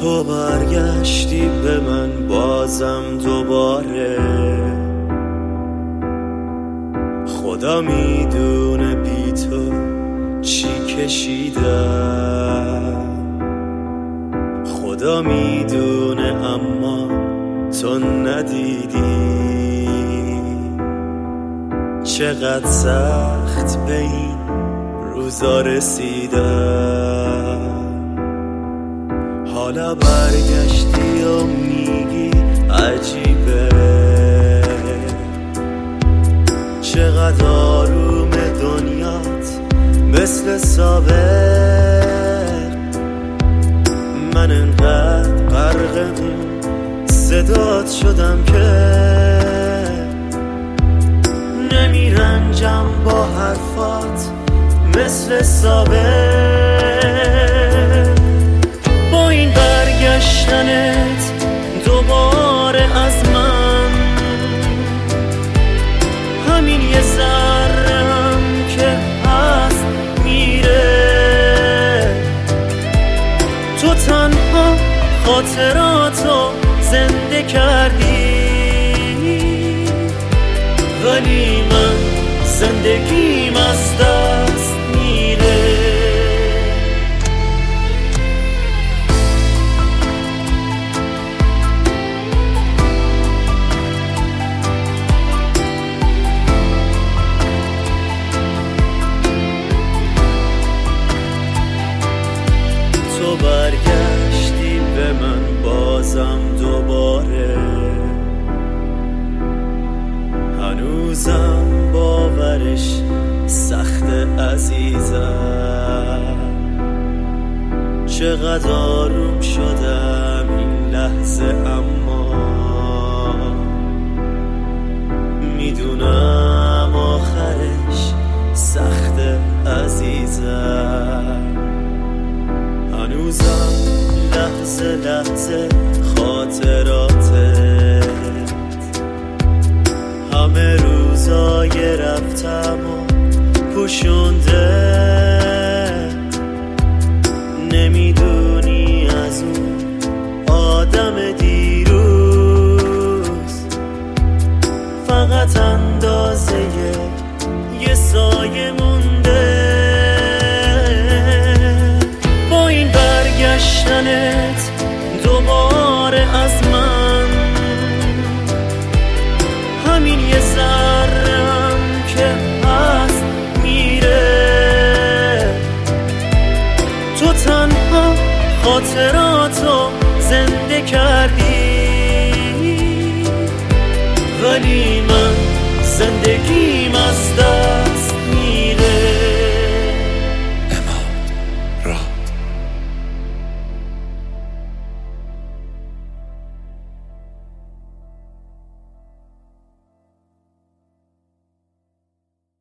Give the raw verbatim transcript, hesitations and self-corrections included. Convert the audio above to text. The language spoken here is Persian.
تو برگشتی به من بازم دوباره، خدا میدونه بی تو چی کشیدم، خدا میدونه اما تو ندیدی چقدر سخت به این روزا رسیدم. حالا برگشتی و میگی عجیبه چقدر آروم دنیات مثل سابق. من انقدر غرق اون صدات شدم که نمیرنجم با حرفات مثل سابق. با این برگشتنت دوباره از من همین یه ذره هم که هست میره. تو تنها خاطراتو زنده کردی ولی من زندگیم از دست میره. تو برگشتی به من بازم دوباره، هنوزم باورش سخت عزیزم. چقدر آروم شدم این لحظه اما میدونم آخرش سخت عزیزم. هنوزم لحظه لحظه خاطراتت همه روزای رفتم و پوشونده. نمیدونی از اون آدم دیروز فقط اندازه یه سایه مونده. با این برگشتنت دوباره از من همین یه ذره‌ام که هست میره. تو تنها خاطراتو زنده کردی ولی من زندگی